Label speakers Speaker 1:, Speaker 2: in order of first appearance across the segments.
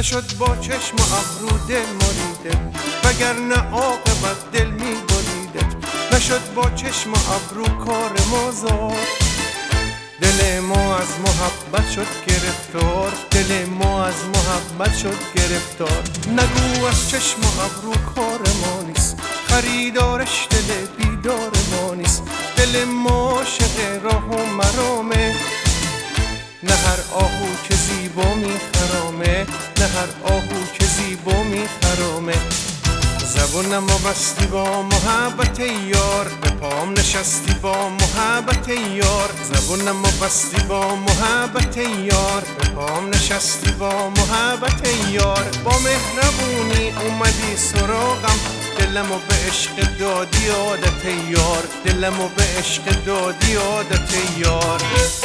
Speaker 1: نشد با چشم و ابرو دل مریدت، وگرنه عاقبت دل می بریدت. نشد با چشم و ابرو کار ما زاد، دل ما از محبت شد گرفتار، دل ما از محبت شد گرفتار. نگو از چشم و ابرو کار ما نیست، خریدارش دل بیدار ما نیست. دل ما عاشق راه و مرامه، نه هر آهو که زیبا میخرامه، نه هر آهو که زیبا میخرامه. زبونم و بستی با محبت یار، به پام نشستی با محبت یار. زبونم و بستی با محبت یار، به پام نشستی با محبت یار. با مهربونی اومدی سراغم، دلمو به عشق دادی عادت یار، دلمو به عشق دادی عادت یار.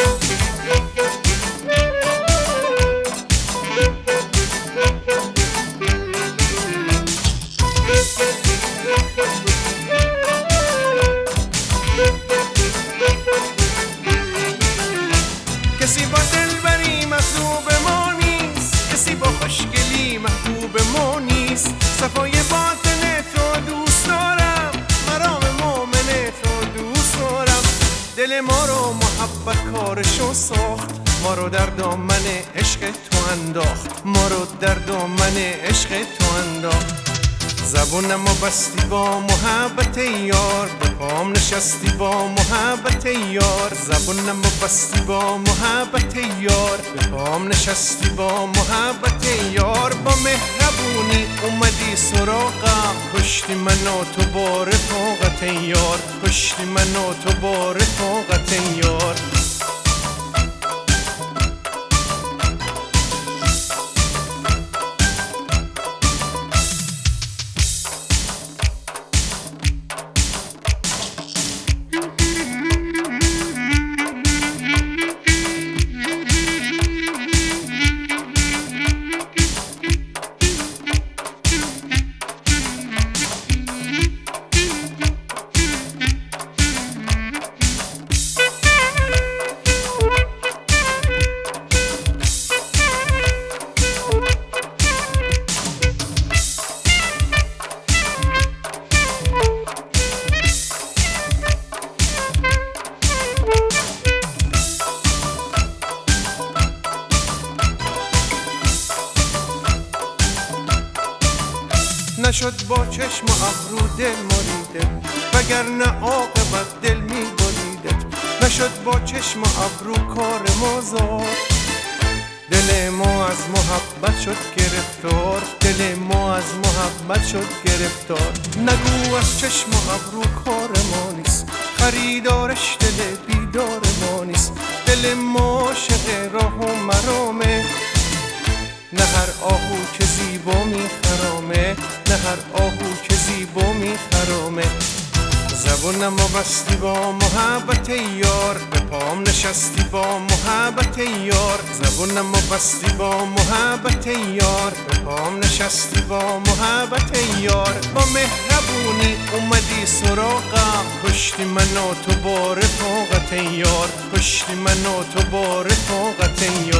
Speaker 1: کسی با دلبری محبوب ما نیست، کسی با خوشگلی محبوب ما نیست. صفای باطن تو دوست دارم، مرام مومن تو دوست دارم. دل ما رو محبت کارشو ساخت، ما رو در دامن عشق تو انداخت، ما رو در دامن عشق تو انداخت. زبونم و بستی با محبت یار، به پام نشستی با محبت یار. زبونم و بستی با محبت یار، به پام نشستی با محبت یار. با مهربونی اومدی سراغم، کشتی من و تو با رفاقت یار، کشتی من و تو با رفاقت یار. نشد با چشم و ابرو دل مریدت، وگرنه عاقبت دل می بریدت. نشد با چشم و ابرو کار ما زاد، دل ما از محبت شد گرفتار، دل ما از محبت شد گرفتار. نگو از چشم و ابرو کار ما نیست، خریدارش دل بیدار ما نیست. دل ما عاشق راه و مرامه، نه هر آهو که زیبا میخرامه، نه هر آهو که زیبا میخرامه. زبونم و بستی با محبت یار، به پام نشستی با محبت یار. زبونم و بستی با محبت یار، به پام نشستی با محبت یار. با مهربونی اومدی سراغم، کشتی من و تو با رفاقت یار، کشتی من و تو با رفاقت یار.